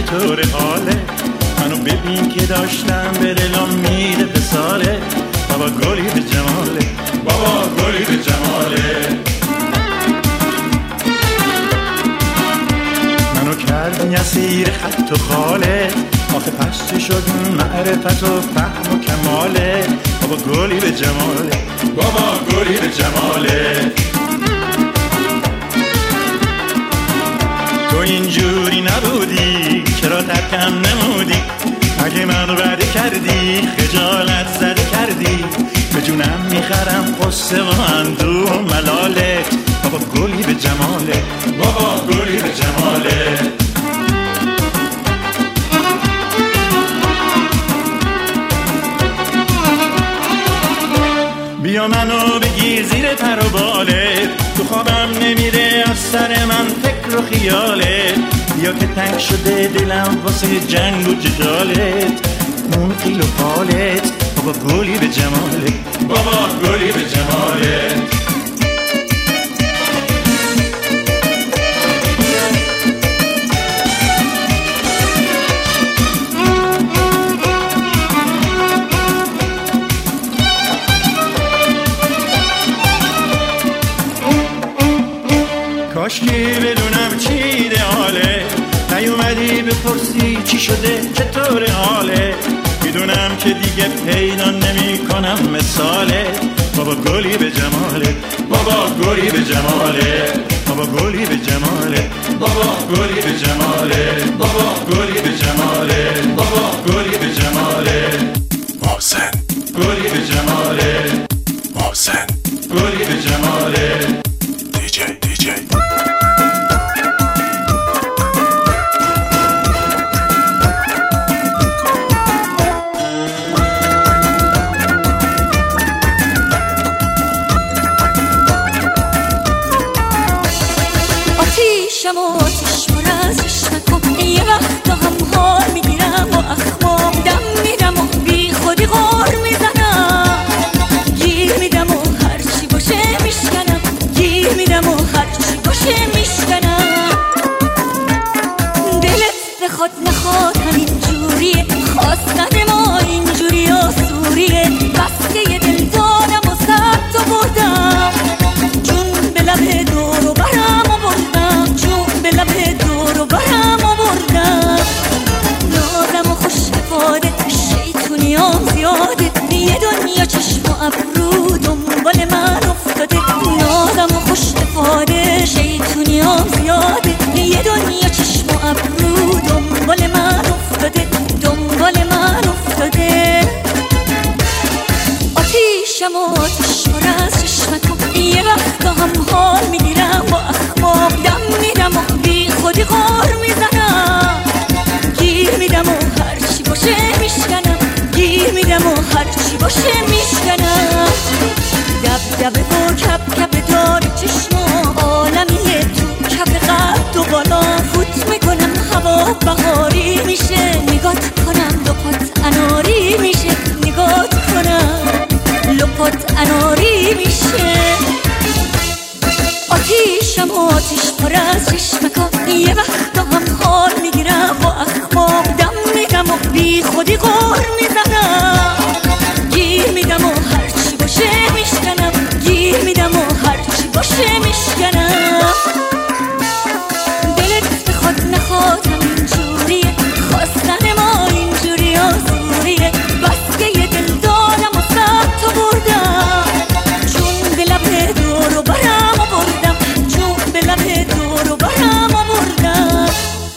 چطور حاله؟ منو ببین که داشتم به دلم میره به ساله. بابا گلی به جماله، بابا گلی به جماله. منو کردی اسیر خط و خاله، آخه پس چی شد معرفت و فهم و کماله. بابا گلی به جماله، بابا گلی به جماله. تو اینجوری نبودی چرا ترکم نمودی؟ اگه منو بده کردی خجالت زده کردی، به جونم میخرم قصه و اندوه و ملالت. بابا گلی به جماله، بابا گلی به جماله. بیا منو بگیر زیر پر و بالت، تو خوابم نمیره از سر من فکر و خیالت. بیا که تنگ شده دلم واسه جنگ و جدالت، اون قیل و قالت. بابا گلی به جمالت، بابا گلی به جمالت. کاشکی بدونم چی ایدئاله، نیومدی بپرسی چی شده چطور حاله. میدونم که دیگه پیدا نمی کنم مثاله. بابا گلی به جماله، بابا گلی به جماله. بابا گلی به جماله، بابا گلی به جماله. بابا گلی به جماله، بابا گلی به جماله. محسن گلی به جماله، محسن گلی به جماله. دیجی آتیشم آتیش مرزش نکن، یه وقتا هم حال میگیرم و اخمام دم میرم و بی خودی غار میزنم. گیر میدم و هرچی باشه میشکنم، گیر میدم و هرچی باشه میشکنم. دلت بخواد نخواد همین جوریه، خواستن ما اینجوری آسوریه. بس که یه دل دارم و سر تو بردم، جون به لبه دور و برم آوردم، جون به لبه دور و برم آوردم. نازم و خوش افاده شیطونیام زیاده، یه دنیا چشم و ابرو دنبال من افتاده. نازم و خوش افاده شیطونیام زیاده، یه دنیا چشم و ابرو دنبال من افتاده، دنبال من افتاده. آتیشم آتیش پر از چشمکم، یه وقتا هم حال میگیرم با اخمام دم میرم و بی خودی غار میزنم. گیر میدم و هرچی باشه میشکنم، گیر میدم و هرچی باشه میشکنم. دبدبه و کپ کپ دار چشم عالمیه، تو کپ قد و بالا فوت میکنم. هوا بهاری میشه نگات کنم، لپات اناری میشه نگات کنم، لپات اناری میشه. آتیشم آتیش پر از چشمکم، یه وقتا هم حال میگیرم با اخمام دم میدم و بی خودی غار میزنم. گیر میدم و هرچی باشه میشکنم، گیر میدم و هرچی باشه میشکنم. دلت بخواد نخواد همین جوریه، خواستن ما اینجوری آسوریه. بس که یه دل دارم و سر تو بردم، جون به لبه دور و برم آوردم، جون به لبه دور و برم آوردم.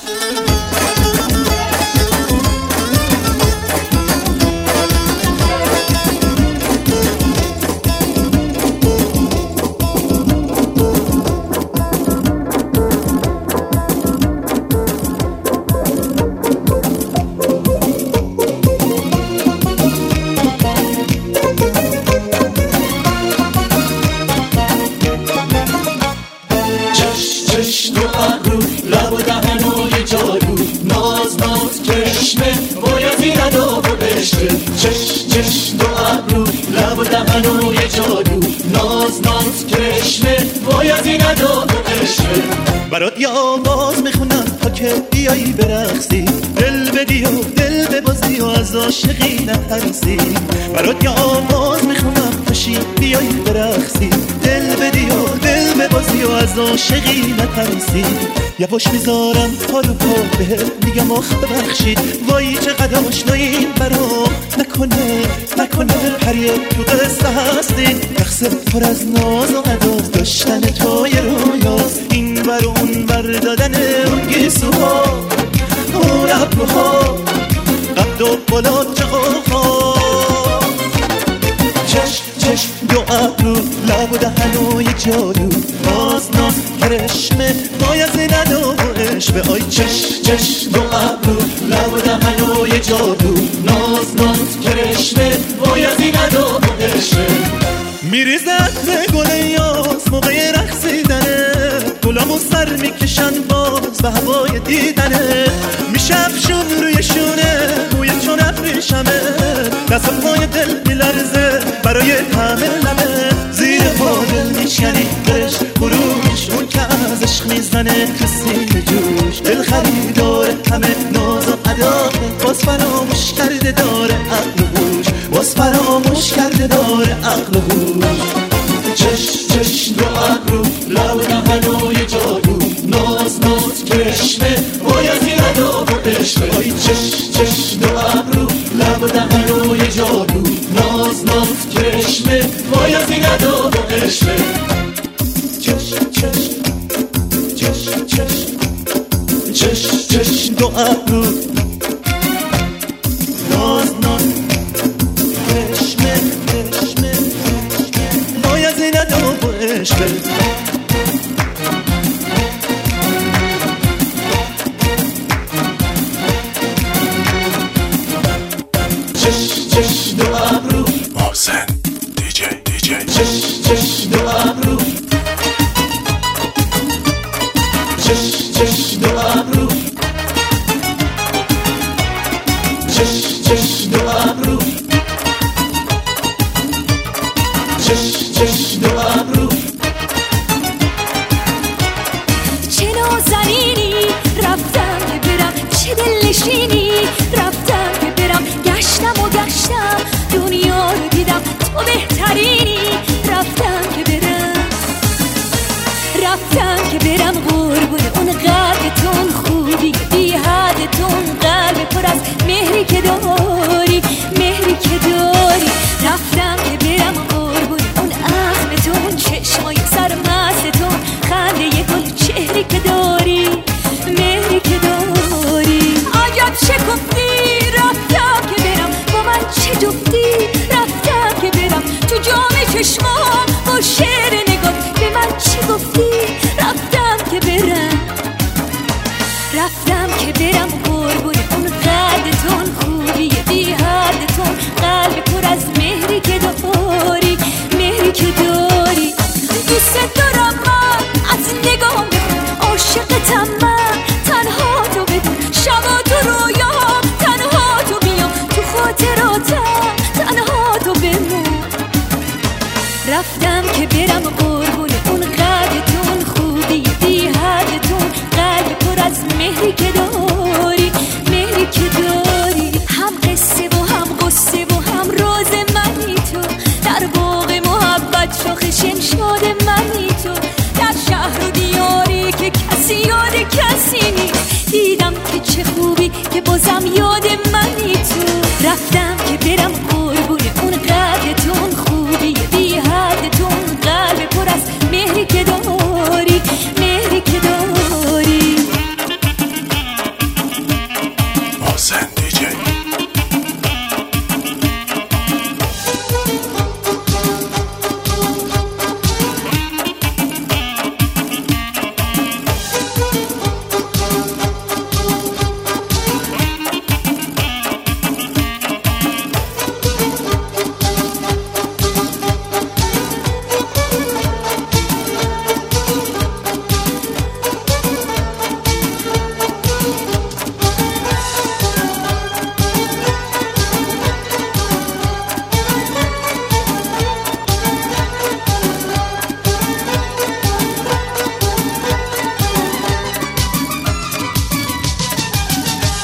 چش دو ابرو لب و دهنو یه جادو، ناز ناز کرشمه وای از این ادا و قشمه. برات یه آواز میخونم تا که بیایی برقصی، دل بدی و دل ببازی و از عاشقی نترسی. برات یه آواز میخونم پاشی بیایی برقصی، دل بدی و دل ببازی و از عاشقی نترسی. یواش میذارم پا رو پا بهت میگم آخ ببخشید، وای چقدر آشناییم برام، نکنه پریه تو قصه هستی. رقص پر از ناز و عداز، داشتن توی رویاست، این بر و اون بر دادن اون گیسوها، اون ابروها، قد و بالا چقاقا. چشم دو ابرو، لب و دهن و یه جادو، ناز کرشمه بایزی ندو و عشق. آی چشم دو ابرو، لب و دهن و یه جادو، ناز کرشمه بایزی ندو و عشق. میریزد گل یاس موقع رقصیدنه، گلامو سر میکشن باز به هوای دیدنه. میشفشون روی شونه موی چون ابریشمه، دست و پای دل میلرزه برای همه لمه. زیر پا دل میشکنی برش بروش، اون که از عشق میزنه تو سینه جوش. دل خریداره همه ناز و عدا، باز فراموش کرده داره عقل و هوش، باز فراموش کرده داره عقل و هوش. چشم دو ابرو، لب و دهن و یه جادو، ناز کرشمه بایزی ندو و عشق. آی چشم دو ابرو، لب و دهن و یه جادو، ناز کرشمه بایزی ندو و عشق. چشم دو ابرو، ناز کرشمه بایزی ندو و عشق. چشم دو ابرو، محسن دیجی چشم دو ابرو، چشم دو ابرو، چشم دو ابرو، چشم دو ابرو. چه نازنینی رفتم که برم، چه دلنشینی رفتم که برم. گشتم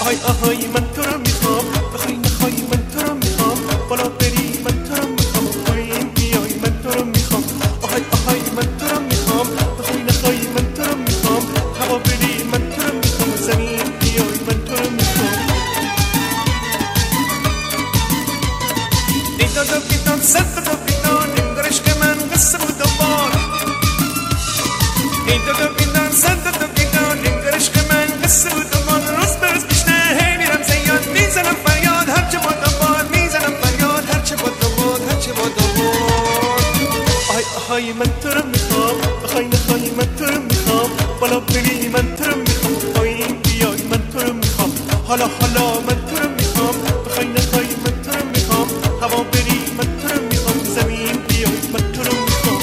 آهای آهای من تو رو میخوام، بخوای نخوای من تو رو میخوام، بالا بری من تو رو میخوام، پایین بیای من تو رو میخوام. آهای آهای من تو رو میخوام، بخوای نخوای من تو رو میخوام، هوا بری من تو رو میخوام، زمین بیای من تو رو میخوام. ای دادا بیدان سر دادا بیدان انگارش که من قصه بود و بار. ای دادا بیدان سر دادا بیدان انگارش که من قصه بود و بار. روز به روز بیشتر هی میرم زیاد میزنم فریاد هرچه باد و باد، میزنم فریاد هرچه باد و باد، هرچه باد و باد. آهای آهای من تو رو میخوام، بخوای نخوای من تو رو میخوام، بالا بری من تو رو میخوام، پایین بیای من تو رو میخوام. حالا حالا من تو رو میخوام، بخوای نخوای من تو رو میخوام، هوا بری من تو رو میخوام، زمین بیای من تو رو میخوام.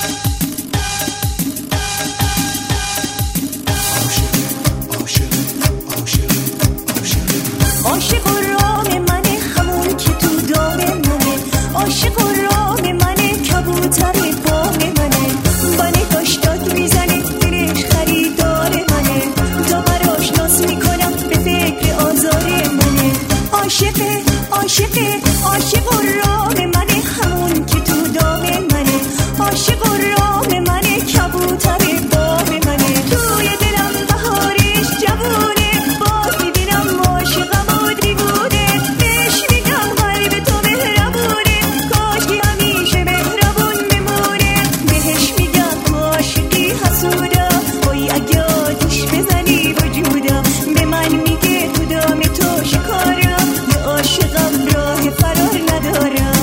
عاشق و رام منه همون که تو دام منه، عاشق و رام منه کبوتر بام منه، با نگاش داد میزنه دلش خریدار منه، تا براش ناز میکنم به فکر آزار منه. عاشقه عاشقه عاشق و رام منه همون که تو دام منه، عاشق و رام منه کبوتر بام منه. توی دلم بهارش جوونه، باز میبینم عاشقم و دیوونه، بهش میگم قلب تو مهربونه، کاشکی همیشه مهربون بمونه، بهش میگم تو عاشقی حسودم، وای اگه آتیش بزنی وجودم، به من میگه تو دام تو شکارم، یه عاشقم راه فرار ندارم.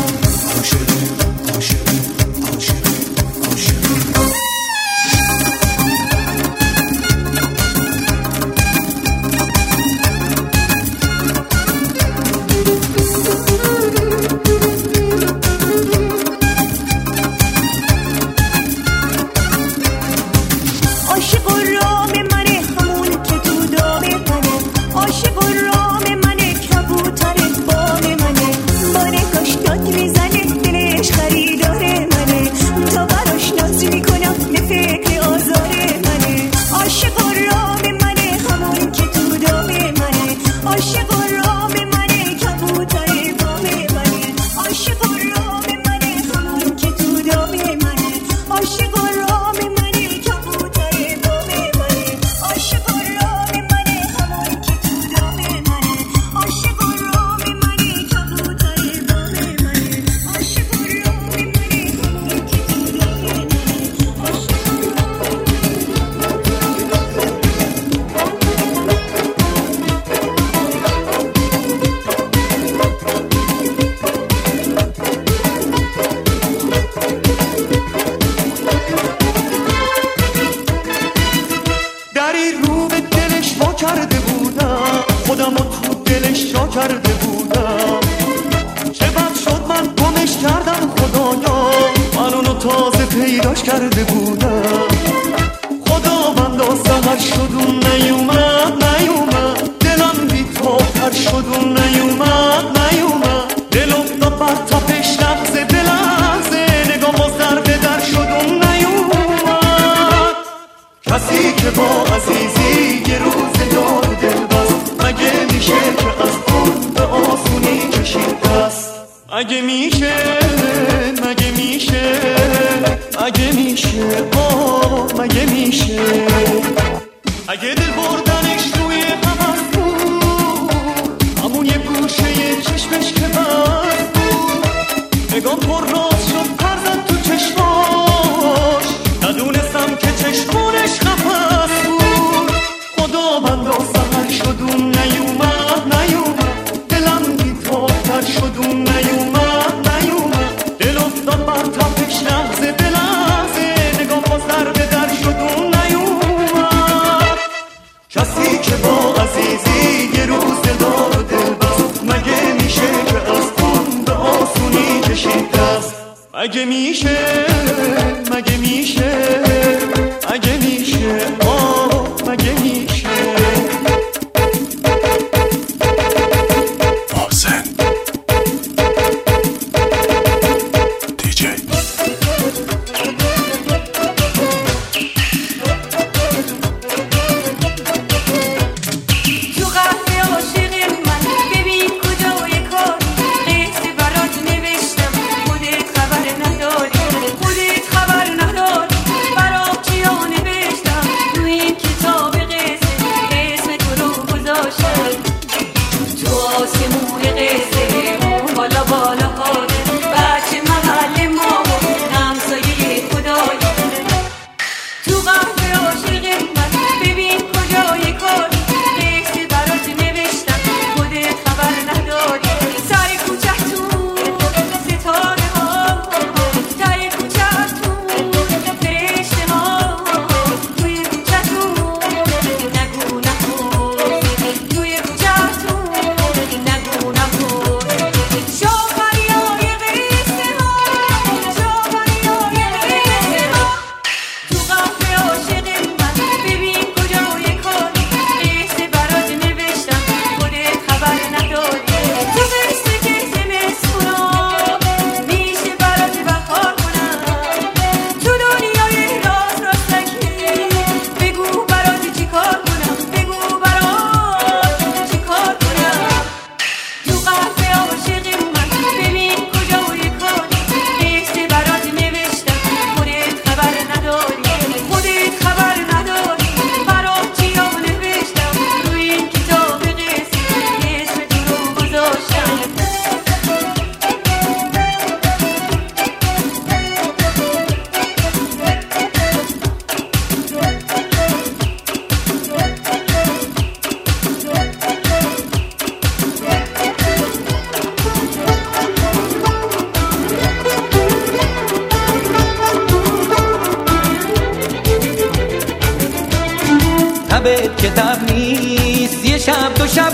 عاشق و رام منه همون که تو دام منه، عاشق و رام منه کبوتر بام منه، با نگاش داد میزنه دلش خریدار منه، تا براش ناز میکنم به فکر آزار منه. عاشق و رام منه همون که تو دام منه، عاشق و رام منه کبوتر بام منه، عاشق و رام منه همون که تو دام منه، عاشق و رام منه کبوتر بام منه، عاشق و رام منه همون که تو دام منه، عاشق و رام منه کبوتر بام منه، عاشق و رام منه همون که تو دری رو به دلش وا کرده بودم، خودم رو تو دلش جا کرده بودم، چه بد شد من گمش کردم خدایا، من اونو تازه پیداش کرده بودم. خدا بندا سهر شد اون نیومد نیومد، دلم بی تو پر شد اون نیومد نیومد، دل افتاد بر تپش لحظه به لحظه، نگاه باز در به در شد اون نیومد. کسی که با عزیزی یه روز یار دل بست، مگه میشه که از اون به آسونی کشید دست؟ مگه میشه مگه میشه مگه میشه مگه میشه؟ اگه دل بردنش روی قفس بود، همون یه گوشه چشمش که بست بود، نگام پر راز شد پر زد تو چشماش، ندونستم که چشمونش قفس بود. خدا بندا سهر شد اون نیومد نیومد، دلم بی تو تر شد اون نیومد نیومد، دل افتاد بر تپش لحظه به لحظه، نگام باز در به در شد اون نیومد. کسی که با عزیزی یه روز دار و دل بست، مگه میشه که از اون به آسونی کشید دست؟ مگه میشه مگه میشه مگه میشه مگه میشه؟ محسن دیجی. تو قهر عاشق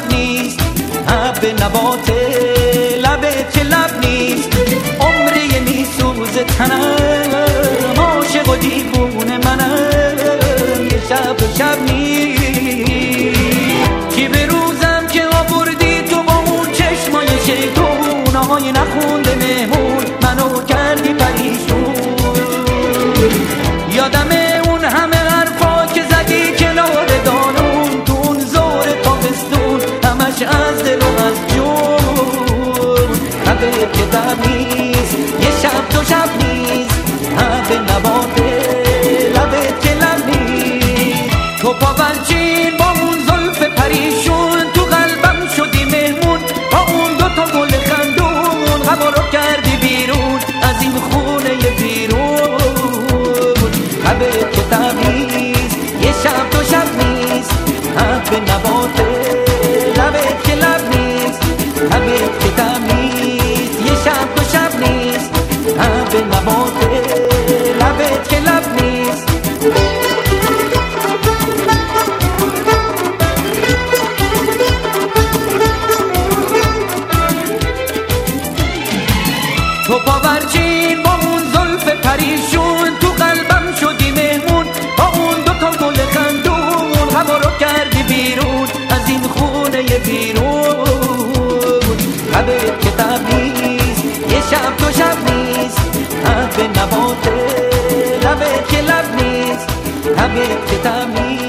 نیست، حب نبات لبت که لب نیست. عمری میسوزه تنم، عاشق و دیوونه منم، یه شب نیست. کی به روزم که آوردی تو با اون چشمای شیطون، آهای نخونده مهمون منو کردی پریشون. یادم اون همه حرفا که زدی کنار دانون، تو اون زور تابستون همش از دل و از جون. حبت که تمیز یه شب دو شب نیست، حب نباته لبت که لب نیست. تو پاورچین با اون زلف پریشون، تو قلبم شدی مهمون با اون دوتا گل خندون. هوا رو کردی بیرون از این خونه بیرون. حبت که تمیز یه شب دو شب نیست، حب نباته لبت که لب نیست. حبت که تمیز یه شب دو شب نیست، حب نباته لبت که لب نیست. تو پاورچین با اون زلف پریشون، تو قلبم شدی مهمون با اون دوتا گل خندون. هوا رو کردی بیرون از این خونه بیرون. حبت که تمیز یه شب دو شب نیست، حب نباته لبت که لب نیست. حبت که تمیز